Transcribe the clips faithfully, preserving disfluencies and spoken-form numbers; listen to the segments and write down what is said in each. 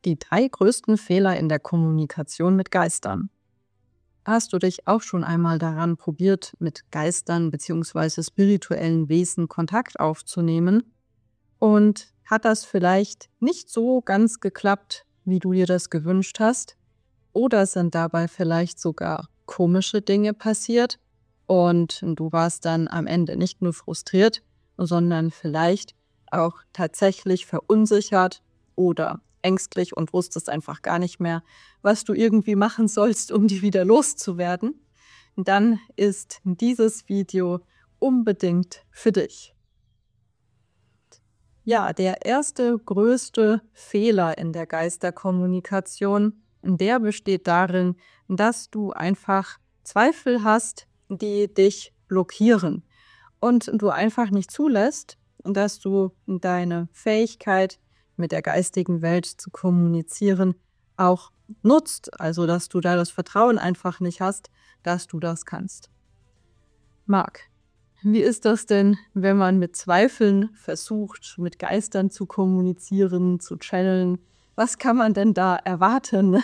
Die drei größten Fehler in der Kommunikation mit Geistern. Hast du dich auch schon einmal daran probiert, mit Geistern bzw. spirituellen Wesen Kontakt aufzunehmen? Und hat das vielleicht nicht so ganz geklappt, wie du dir das gewünscht hast? Oder sind dabei vielleicht sogar komische Dinge passiert und du warst dann am Ende nicht nur frustriert, sondern vielleicht auch tatsächlich verunsichert oder ängstlich und wusstest einfach gar nicht mehr, was du irgendwie machen sollst, um die wieder loszuwerden? Dann ist dieses Video unbedingt für dich. Ja, der erste größte Fehler in der Geisterkommunikation, der besteht darin, dass du einfach Zweifel hast, die dich blockieren und du einfach nicht zulässt, dass du deine Fähigkeit, mit der geistigen Welt zu kommunizieren, auch nutzt. Also, dass du da das Vertrauen einfach nicht hast, dass du das kannst. Marc, wie ist das denn, wenn man mit Zweifeln versucht, mit Geistern zu kommunizieren, zu channeln? Was kann man denn da erwarten?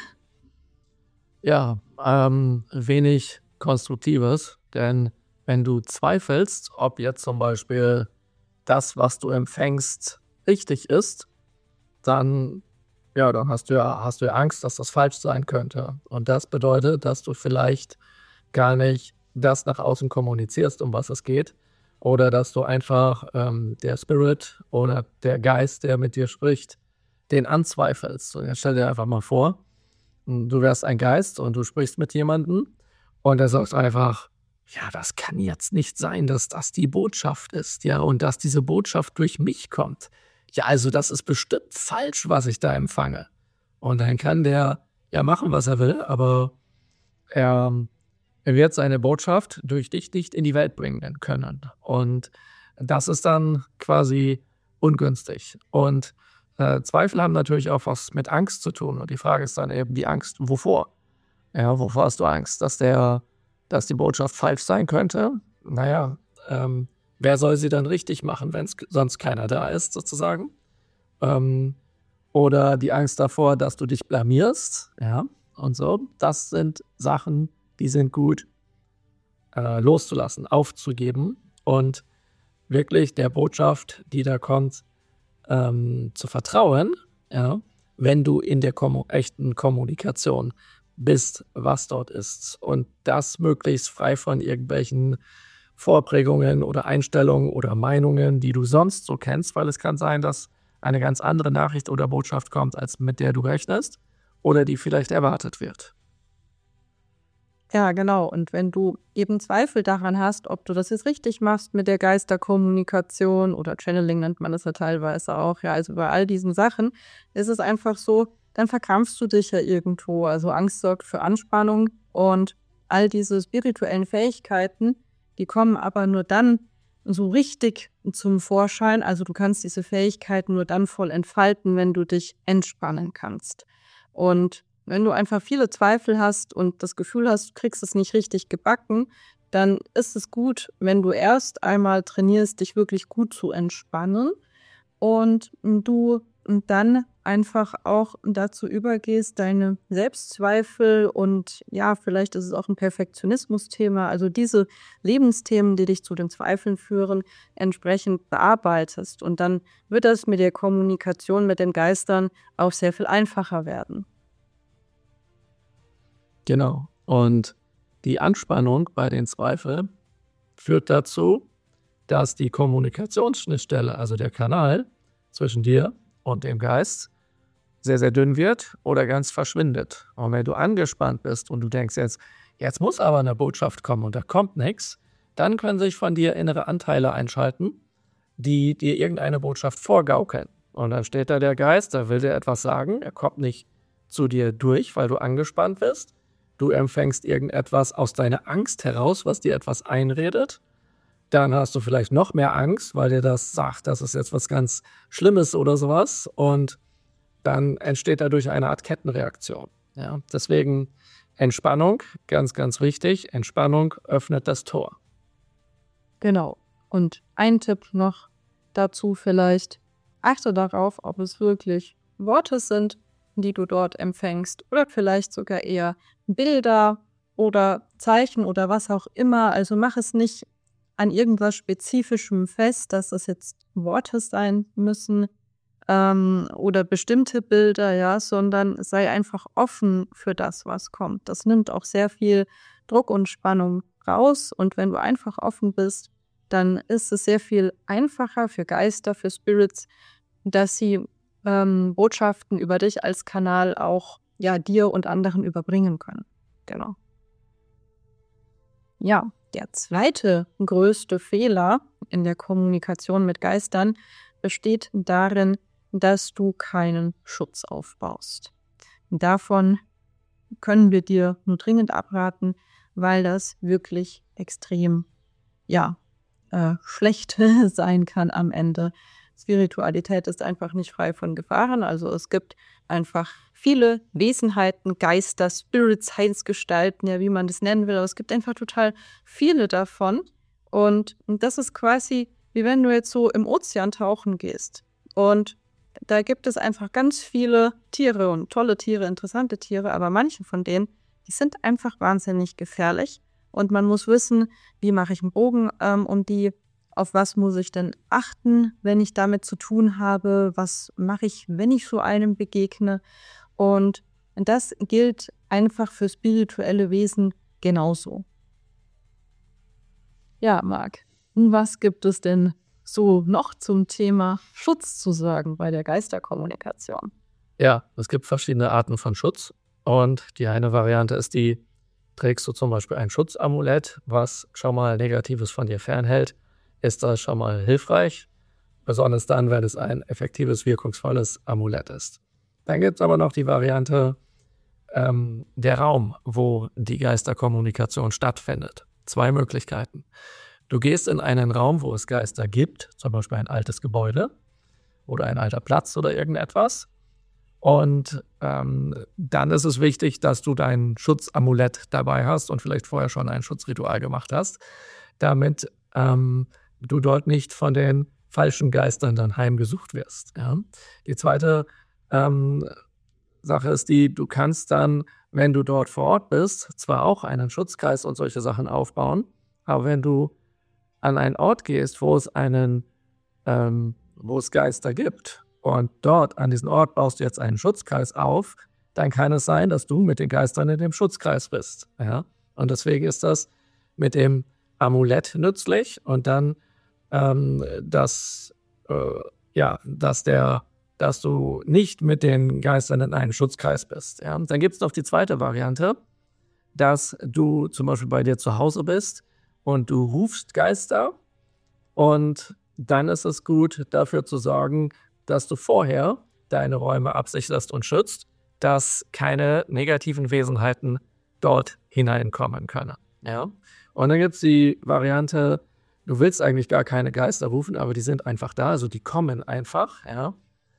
Ja, ähm, wenig Konstruktives, denn wenn du zweifelst, ob jetzt zum Beispiel das, was du empfängst, richtig ist, dann, ja, dann hast du ja, hast du ja Angst, dass das falsch sein könnte. Und das bedeutet, dass du vielleicht gar nicht das nach außen kommunizierst, um was es geht, oder dass du einfach ähm, der Spirit oder der Geist, der mit dir spricht, den anzweifelst. Und jetzt stell dir einfach mal vor, du wärst ein Geist und du sprichst mit jemandem und er sagt einfach, ja, das kann jetzt nicht sein, dass das die Botschaft ist, ja, und dass diese Botschaft durch mich kommt. Ja, also das ist bestimmt falsch, was ich da empfange. Und dann kann der ja machen, was er will, aber er, er wird seine Botschaft durch dich nicht in die Welt bringen können. Und das ist dann quasi ungünstig. Und äh, Zweifel haben natürlich auch was mit Angst zu tun. Und die Frage ist dann eben die Angst, wovor? Ja, wovor hast du Angst? Dass der, dass die Botschaft falsch sein könnte? Naja, ähm, wer soll sie dann richtig machen, wenn sonst keiner da ist, sozusagen? Ähm, oder die Angst davor, dass du dich blamierst, ja, und so. Das sind Sachen, die sind gut äh, loszulassen, aufzugeben und wirklich der Botschaft, die da kommt, ähm, zu vertrauen, ja, wenn du in der Kommu- echten Kommunikation bist, was dort ist. Und das möglichst frei von irgendwelchen Vorprägungen oder Einstellungen oder Meinungen, die du sonst so kennst, weil es kann sein, dass eine ganz andere Nachricht oder Botschaft kommt, als mit der du rechnest oder die vielleicht erwartet wird. Ja, genau. Und wenn du eben Zweifel daran hast, ob du das jetzt richtig machst mit der Geisterkommunikation oder Channeling nennt man das ja teilweise auch, ja, also bei all diesen Sachen ist es einfach so, dann verkrampfst du dich ja irgendwo. Also Angst sorgt für Anspannung und all diese spirituellen Fähigkeiten, die kommen aber nur dann so richtig zum Vorschein. Also du kannst diese Fähigkeiten nur dann voll entfalten, wenn du dich entspannen kannst. Und wenn du einfach viele Zweifel hast und das Gefühl hast, du kriegst es nicht richtig gebacken, dann ist es gut, wenn du erst einmal trainierst, dich wirklich gut zu entspannen und du dann einfach auch dazu übergehst, deine Selbstzweifel und ja, vielleicht ist es auch ein Perfektionismus-Thema, also diese Lebensthemen, die dich zu den Zweifeln führen, entsprechend bearbeitest. Und dann wird das mit der Kommunikation mit den Geistern auch sehr viel einfacher werden. Genau. Und die Anspannung bei den Zweifeln führt dazu, dass die Kommunikationsschnittstelle, also der Kanal zwischen dir und dem Geist, sehr, sehr dünn wird oder ganz verschwindet. Und wenn du angespannt bist und du denkst jetzt, jetzt muss aber eine Botschaft kommen und da kommt nichts, dann können sich von dir innere Anteile einschalten, die dir irgendeine Botschaft vorgaukeln. Und dann steht da der Geist, da will dir etwas sagen, er kommt nicht zu dir durch, weil du angespannt bist. Du empfängst irgendetwas aus deiner Angst heraus, was dir etwas einredet. Dann hast du vielleicht noch mehr Angst, weil dir das sagt, das ist jetzt was ganz Schlimmes oder sowas. Und dann entsteht dadurch eine Art Kettenreaktion. Ja, deswegen Entspannung, ganz, ganz wichtig. Entspannung öffnet das Tor. Genau. Und ein Tipp noch dazu vielleicht, achte darauf, ob es wirklich Worte sind, Botschaften, die du dort empfängst oder vielleicht sogar eher Bilder oder Zeichen oder was auch immer. Also mach es nicht an irgendwas Spezifischem fest, dass das jetzt Worte sein müssen ähm, oder bestimmte Bilder, ja, sondern sei einfach offen für das, was kommt. Das nimmt auch sehr viel Druck und Spannung raus. Und wenn du einfach offen bist, dann ist es sehr viel einfacher für Geister, für Spirits, dass sie ähm, Botschaften über dich als Kanal auch ja dir und anderen überbringen können. Genau. Ja, der zweite größte Fehler in der Kommunikation mit Geistern besteht darin, dass du keinen Schutz aufbaust. Davon können wir dir nur dringend abraten, weil das wirklich extrem, ja, äh, schlecht sein kann am Ende. Spiritualität ist einfach nicht frei von Gefahren. Also es gibt einfach viele Wesenheiten, Geister, Spirits, Heilsgestalten, ja, wie man das nennen will. Aber es gibt einfach total viele davon. Und das ist quasi, wie wenn du jetzt so im Ozean tauchen gehst. Und da gibt es einfach ganz viele Tiere und tolle Tiere, interessante Tiere. Aber manche von denen, die sind einfach wahnsinnig gefährlich. Und man muss wissen, wie mache ich einen Bogen ähm, um die, auf was muss ich denn achten, wenn ich damit zu tun habe, was mache ich, wenn ich so einem begegne. Und das gilt einfach für spirituelle Wesen genauso. Ja, Marc, was gibt es denn so noch zum Thema Schutz zu sagen bei der Geisterkommunikation? Ja, es gibt verschiedene Arten von Schutz. Und die eine Variante ist die, trägst du zum Beispiel ein Schutzamulett, was schon mal Negatives von dir fernhält, ist das schon mal hilfreich, besonders dann, wenn es ein effektives, wirkungsvolles Amulett ist. Dann gibt es aber noch die Variante, ähm, der Raum, wo die Geisterkommunikation stattfindet. Zwei Möglichkeiten. Du gehst in einen Raum, wo es Geister gibt, zum Beispiel ein altes Gebäude oder ein alter Platz oder irgendetwas. Und ähm, dann ist es wichtig, dass du dein Schutzamulett dabei hast und vielleicht vorher schon ein Schutzritual gemacht hast, damit ähm, du dort nicht von den falschen Geistern dann heimgesucht wirst. Ja? Die zweite ähm, Sache ist die, du kannst dann, wenn du dort vor Ort bist, zwar auch einen Schutzkreis und solche Sachen aufbauen, aber wenn du an einen Ort gehst, wo es einen, ähm, wo es Geister gibt und dort an diesen Ort baust du jetzt einen Schutzkreis auf, dann kann es sein, dass du mit den Geistern in dem Schutzkreis bist. Ja? Und deswegen ist das mit dem Amulett nützlich und dann, ähm, dass, äh, ja, dass, der, dass du nicht mit den Geistern in einem Schutzkreis bist. Ja? Dann gibt es noch die zweite Variante, dass du zum Beispiel bei dir zu Hause bist und du rufst Geister und dann ist es gut, dafür zu sorgen, dass du vorher deine Räume absicherst und schützt, dass keine negativen Wesenheiten dort hineinkommen können. Ja? Und dann gibt es die Variante, du willst eigentlich gar keine Geister rufen, aber die sind einfach da, also die kommen einfach. Ja?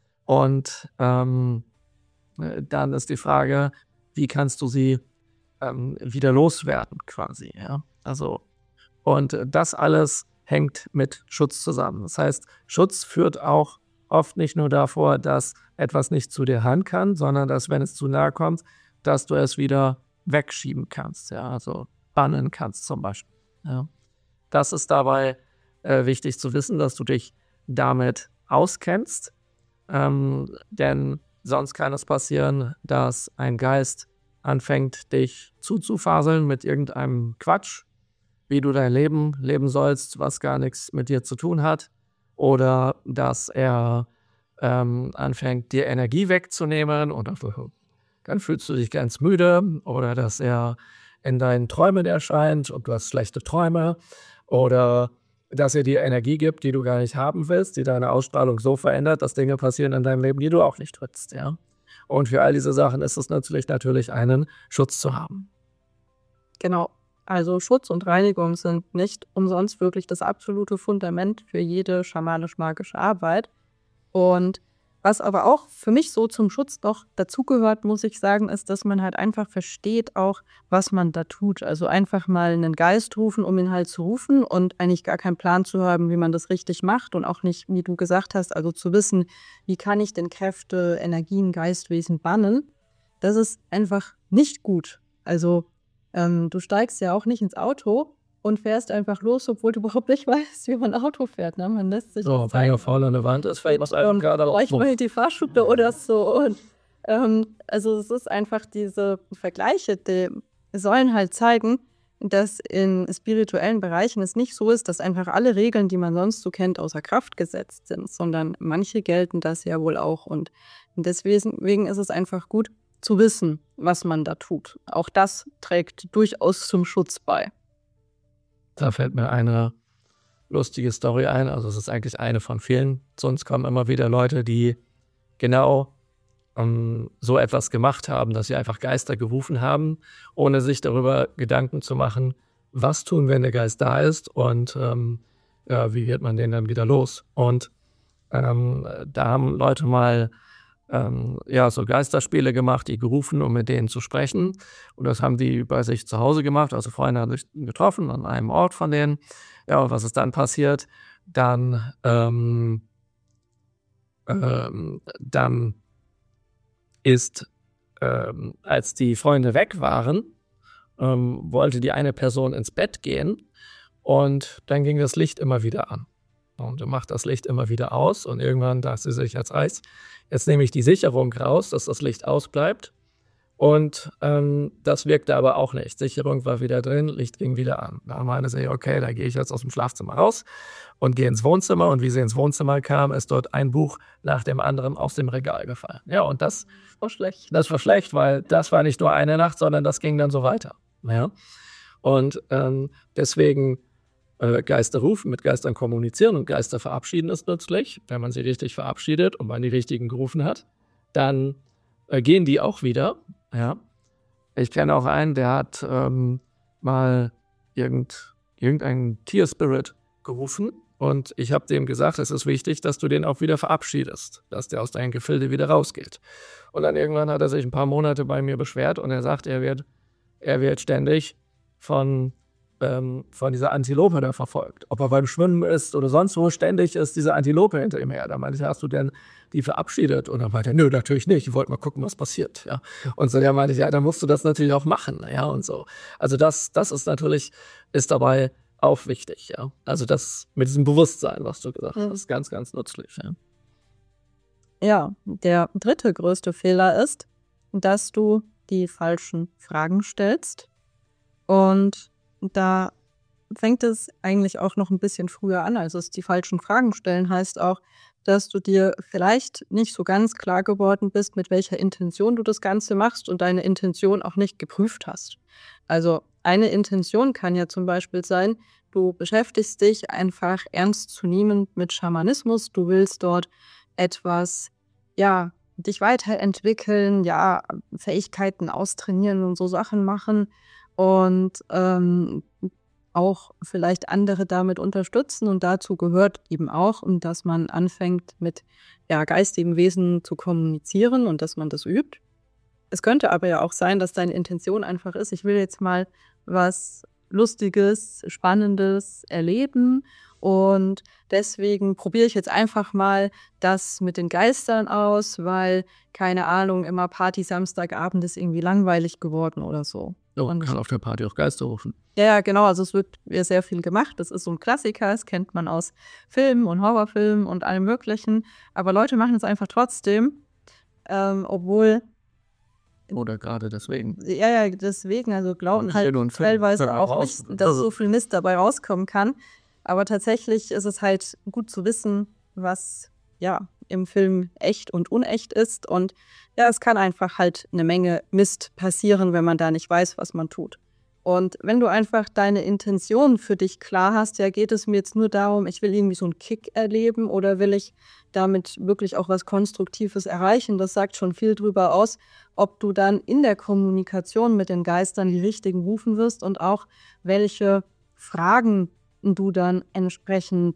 Und ähm, dann ist die Frage, wie kannst du sie ähm, wieder loswerden quasi. Ja? Also, und das alles hängt mit Schutz zusammen. Das heißt, Schutz führt auch oft nicht nur davor, dass etwas nicht zu dir ran kann, sondern dass, wenn es zu nahe kommt, dass du es wieder wegschieben kannst. Ja? Also bannen kannst zum Beispiel. Ja? Das ist dabei äh, wichtig zu wissen, dass du dich damit auskennst, ähm, denn sonst kann es passieren, dass ein Geist anfängt, dich zuzufaseln mit irgendeinem Quatsch, wie du dein Leben leben sollst, was gar nichts mit dir zu tun hat, oder dass er ähm, anfängt, dir Energie wegzunehmen und dann fühlst du dich ganz müde, oder dass er in deinen Träumen erscheint und du hast schlechte Träume, oder dass er dir Energie gibt, die du gar nicht haben willst, die deine Ausstrahlung so verändert, dass Dinge passieren in deinem Leben, die du auch nicht willst. Ja? Und für all diese Sachen ist es natürlich natürlich einen Schutz zu haben. Genau. Also Schutz und Reinigung sind nicht umsonst wirklich das absolute Fundament für jede schamanisch-magische Arbeit. Und Was aber auch für mich so zum Schutz noch dazugehört, muss ich sagen, ist, dass man halt einfach versteht auch, was man da tut. Also einfach mal einen Geist rufen, um ihn halt zu rufen und eigentlich gar keinen Plan zu haben, wie man das richtig macht und auch nicht, wie du gesagt hast, also zu wissen, wie kann ich denn Kräfte, Energien, Geistwesen bannen. Das ist einfach nicht gut. Also ähm, du steigst ja auch nicht ins Auto und fährst einfach los, obwohl du überhaupt nicht weißt, wie man Auto fährt. Ne? Man lässt sich So, Finger voll an der Wand ist, fällt was einem gerade auf. vielleicht mal die Fahrschule oder so. Und, ähm, also es ist einfach diese Vergleiche, die sollen halt zeigen, dass in spirituellen Bereichen es nicht so ist, dass einfach alle Regeln, die man sonst so kennt, außer Kraft gesetzt sind, sondern manche gelten das ja wohl auch. Und deswegen ist es einfach gut zu wissen, was man da tut. Auch das trägt durchaus zum Schutz bei. Da fällt mir eine lustige Story ein. Also es ist eigentlich eine von vielen. Zu uns kommen immer wieder Leute, die genau um, so etwas gemacht haben, dass sie einfach Geister gerufen haben, ohne sich darüber Gedanken zu machen, was tun, wenn der Geist da ist und ähm, ja, wie wird man den dann wieder los. Und ähm, da haben Leute mal ähm, ja, so Geisterspiele gemacht, die gerufen, um mit denen zu sprechen. Und das haben die bei sich zu Hause gemacht. Also Freunde haben sich getroffen an einem Ort von denen. Ja, und was ist dann passiert? Dann, ähm, ähm, dann ist, ähm, als die Freunde weg waren, ähm, wollte die eine Person ins Bett gehen und dann ging das Licht immer wieder an. Und du machst das Licht immer wieder aus und irgendwann dachte sie sich, jetzt reicht's. Jetzt nehme ich die Sicherung raus, dass das Licht ausbleibt. Und ähm, das wirkte aber auch nicht. Sicherung war wieder drin, Licht ging wieder an. Da meinte sie, okay, da gehe ich jetzt aus dem Schlafzimmer raus und gehe ins Wohnzimmer. Und wie sie ins Wohnzimmer kam, ist dort ein Buch nach dem anderen aus dem Regal gefallen. Ja, und das war schlecht. Das war schlecht, weil das war nicht nur eine Nacht, sondern das ging dann so weiter. Ja? Und ähm, deswegen äh, Geister rufen, mit Geistern kommunizieren und Geister verabschieden ist nützlich. Wenn man sie richtig verabschiedet und man die richtigen gerufen hat, dann äh, gehen die auch wieder. Ja, ich kenne auch einen, der hat ähm, mal irgend, irgendeinen Tierspirit gerufen und ich habe dem gesagt, es ist wichtig, dass du den auch wieder verabschiedest, dass der aus deinem Gefilde wieder rausgeht. Und dann irgendwann hat er sich ein paar Monate bei mir beschwert und er sagt, er wird, er wird ständig von, ähm, von dieser Antilope da verfolgt. Ob er beim Schwimmen ist oder sonst wo, ständig ist diese Antilope hinter ihm her. Da meinte ich, hast du denn die verabschiedet? Und dann meinte er, nö, natürlich nicht. Ich wollte mal gucken, was passiert. Ja. Und so, der meinte ich, ja, dann musst du das natürlich auch machen. Ja, und so. Also das, das ist natürlich, ist dabei auch wichtig. Ja. Also das mit diesem Bewusstsein, was du gesagt hast, ist ganz, ganz nützlich. Ja. Ja, der dritte größte Fehler ist, dass du die falschen Fragen stellst. Und da fängt es eigentlich auch noch ein bisschen früher an. Also es die falschen Fragen stellen heißt auch, dass du dir vielleicht nicht so ganz klar geworden bist, mit welcher Intention du das Ganze machst und deine Intention auch nicht geprüft hast. Also eine Intention kann ja zum Beispiel sein, du beschäftigst dich einfach ernstzunehmend mit Schamanismus, du willst dort etwas, ja, dich weiterentwickeln, ja, Fähigkeiten austrainieren und so Sachen machen und ähm, auch vielleicht andere damit unterstützen. Und dazu gehört eben auch, dass man anfängt mit ja, geistigen Wesen zu kommunizieren und dass man das übt. Es könnte aber ja auch sein, dass deine Intention einfach ist, ich will jetzt mal was Lustiges, Spannendes erleben und deswegen probiere ich jetzt einfach mal das mit den Geistern aus, weil, keine Ahnung, immer Party Samstagabend ist irgendwie langweilig geworden oder so. Oh, man kann auf der Party auch Geister rufen. Ja, ja, genau. Also es wird ja sehr viel gemacht. Das ist so ein Klassiker. Das kennt man aus Filmen und Horrorfilmen und allem Möglichen. Aber Leute machen es einfach trotzdem, ähm, obwohl Oder gerade deswegen. Ja, ja, deswegen, also glauben Ja, halt nur ein Film. teilweise Ja, auch raus. nicht, dass so viel Mist dabei rauskommen kann. Aber tatsächlich ist es halt gut zu wissen, was ja im Film echt und unecht ist. Und ja, es kann einfach halt eine Menge Mist passieren, wenn man da nicht weiß, was man tut. Und wenn du einfach deine Intention für dich klar hast, ja, geht es mir jetzt nur darum, ich will irgendwie so einen Kick erleben oder will ich damit wirklich auch was Konstruktives erreichen, das sagt schon viel drüber aus, ob du dann in der Kommunikation mit den Geistern die richtigen rufen wirst und auch welche Fragen du dann entsprechend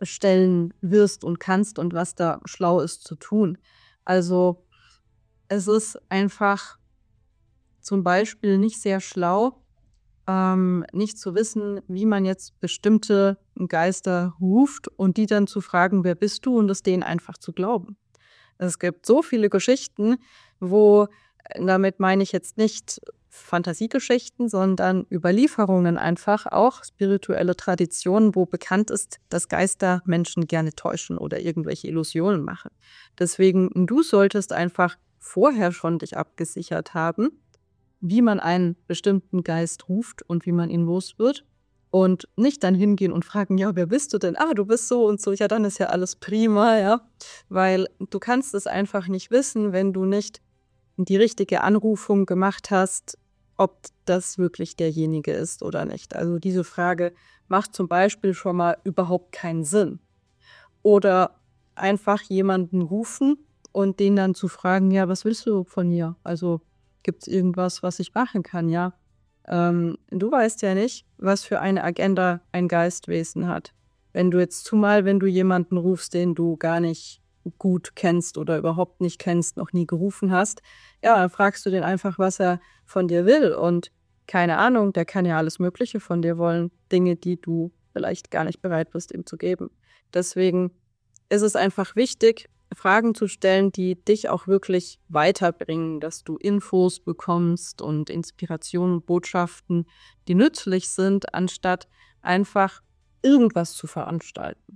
stellen wirst und kannst und was da schlau ist zu tun. Also es ist einfach zum Beispiel nicht sehr schlau, ähm, nicht zu wissen, wie man jetzt bestimmte Geister ruft und die dann zu fragen, wer bist du, und es denen einfach zu glauben. Es gibt so viele Geschichten, wo, damit meine ich jetzt nicht Fantasiegeschichten, sondern Überlieferungen einfach, auch spirituelle Traditionen, wo bekannt ist, dass Geister Menschen gerne täuschen oder irgendwelche Illusionen machen. Deswegen, du solltest einfach vorher schon dich abgesichert haben, wie man einen bestimmten Geist ruft und wie man ihn los wird. Und nicht dann hingehen und fragen, ja, wer bist du denn? Ah, du bist so und so. Ja, dann ist ja alles prima, ja. Weil du kannst es einfach nicht wissen, wenn du nicht die richtige Anrufung gemacht hast, ob das wirklich derjenige ist oder nicht. Also diese Frage macht zum Beispiel schon mal überhaupt keinen Sinn. Oder einfach jemanden rufen und den dann zu fragen, ja, was willst du von mir? Also gibt es irgendwas, was ich machen kann, ja? Ähm, du weißt ja nicht, was für eine Agenda ein Geistwesen hat. Wenn du jetzt, zumal wenn du jemanden rufst, den du gar nicht gut kennst oder überhaupt nicht kennst, noch nie gerufen hast, ja, dann fragst du den einfach, was er von dir will. Und keine Ahnung, der kann ja alles Mögliche von dir wollen. Dinge, die du vielleicht gar nicht bereit bist, ihm zu geben. Deswegen ist es einfach wichtig, Fragen zu stellen, die dich auch wirklich weiterbringen, dass du Infos bekommst und Inspirationen, Botschaften, die nützlich sind, anstatt einfach irgendwas zu veranstalten.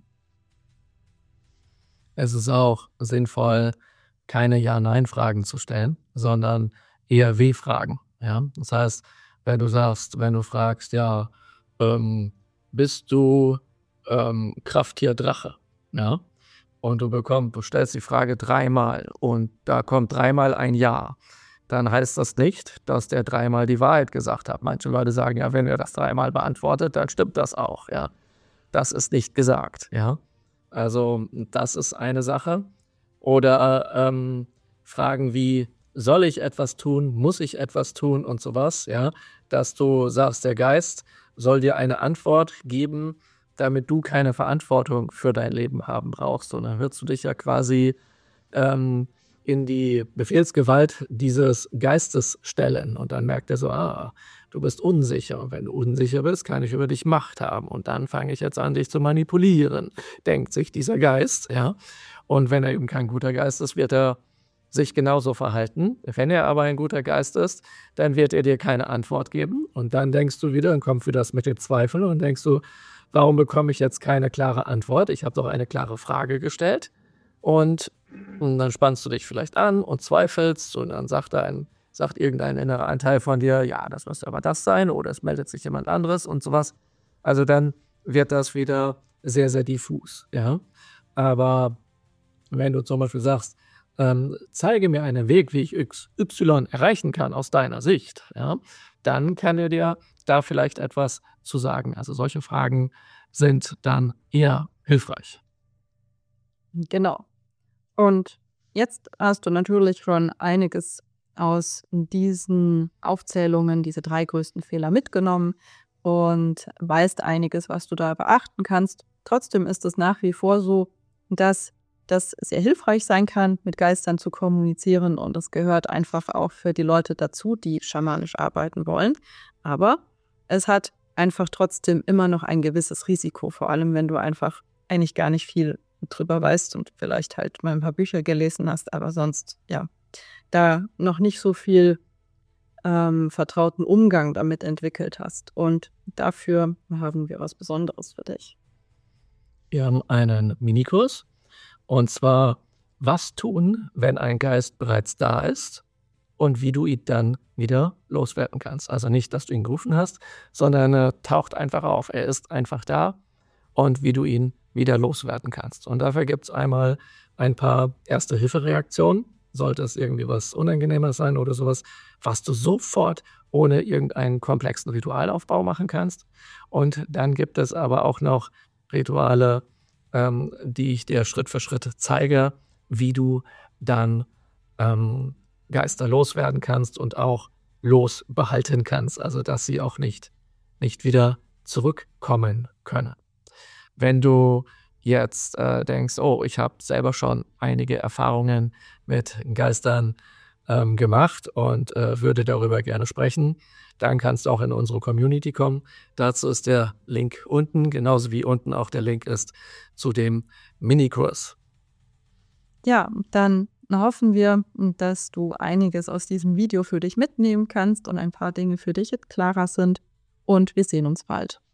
Es ist auch sinnvoll, keine Ja-Nein-Fragen zu stellen, sondern eher Wie-Fragen. Ja? Das heißt, wenn du sagst, wenn du fragst, ja, ähm, bist du ähm, Krafttier Drache? Ja? Und du bekommst, du stellst die Frage dreimal und da kommt dreimal ein Ja, dann heißt das nicht, dass der dreimal die Wahrheit gesagt hat. Manche Leute sagen, ja, wenn er das dreimal beantwortet, dann stimmt das auch. Ja, das ist nicht gesagt. Ja, also das ist eine Sache. Oder ähm, Fragen wie, soll ich etwas tun, muss ich etwas tun und sowas. Ja, dass du sagst, der Geist soll dir eine Antwort geben, damit du keine Verantwortung für dein Leben haben brauchst. Und dann wirst du dich ja quasi ähm, in die Befehlsgewalt dieses Geistes stellen. Und dann merkt er so, ah, du bist unsicher. Und wenn du unsicher bist, kann ich über dich Macht haben. Und dann fange ich jetzt an, dich zu manipulieren, denkt sich dieser Geist. Ja. Und wenn er eben kein guter Geist ist, wird er sich genauso verhalten. Wenn er aber ein guter Geist ist, dann wird er dir keine Antwort geben. Und dann denkst du wieder, dann kommt wieder das mit den Zweifeln und denkst du, warum bekomme ich jetzt keine klare Antwort? Ich habe doch eine klare Frage gestellt. Und, und dann spannst du dich vielleicht an und zweifelst und dann sagt, ein, sagt irgendein innerer Anteil von dir, ja, das müsste aber das sein oder es meldet sich jemand anderes und sowas. Also dann wird das wieder sehr, sehr diffus. Ja? Aber wenn du zum Beispiel sagst, ähm, zeige mir einen Weg, wie ich X Y erreichen kann aus deiner Sicht, ja, dann kann er dir da vielleicht etwas zu sagen. Also solche Fragen sind dann eher hilfreich. Genau. Und jetzt hast du natürlich schon einiges aus diesen Aufzählungen, diese drei größten Fehler mitgenommen und weißt einiges, was du da beachten kannst. Trotzdem ist es nach wie vor so, dass das sehr hilfreich sein kann, mit Geistern zu kommunizieren, und es gehört einfach auch für die Leute dazu, die schamanisch arbeiten wollen. Aber es hat einfach trotzdem immer noch ein gewisses Risiko, vor allem wenn du einfach eigentlich gar nicht viel drüber weißt und vielleicht halt mal ein paar Bücher gelesen hast, aber sonst, ja, da noch nicht so viel ähm, vertrauten Umgang damit entwickelt hast. Und dafür haben wir was Besonderes für dich. Wir haben einen Minikurs. Und zwar, was tun, wenn ein Geist bereits da ist und wie du ihn dann wieder loswerden kannst. Also nicht, dass du ihn gerufen hast, sondern er taucht einfach auf. Er ist einfach da und wie du ihn wieder loswerden kannst. Und dafür gibt es einmal ein paar Erste-Hilfe-Reaktionen. Sollte es irgendwie was Unangenehmes sein oder sowas, was du sofort ohne irgendeinen komplexen Ritualaufbau machen kannst. Und dann gibt es aber auch noch Rituale, ähm, die ich dir Schritt für Schritt zeige, wie du dann ähm, Geister loswerden kannst und auch losbehalten kannst, also dass sie auch nicht, nicht wieder zurückkommen können. Wenn du jetzt äh, denkst, oh, ich habe selber schon einige Erfahrungen mit Geistern ähm, gemacht und äh, würde darüber gerne sprechen, dann kannst du auch in unsere Community kommen. Dazu ist der Link unten, genauso wie unten auch der Link ist zu dem Minikurs. Ja, dann hoffen wir, dass du einiges aus diesem Video für dich mitnehmen kannst und ein paar Dinge für dich jetzt klarer sind. Und wir sehen uns bald.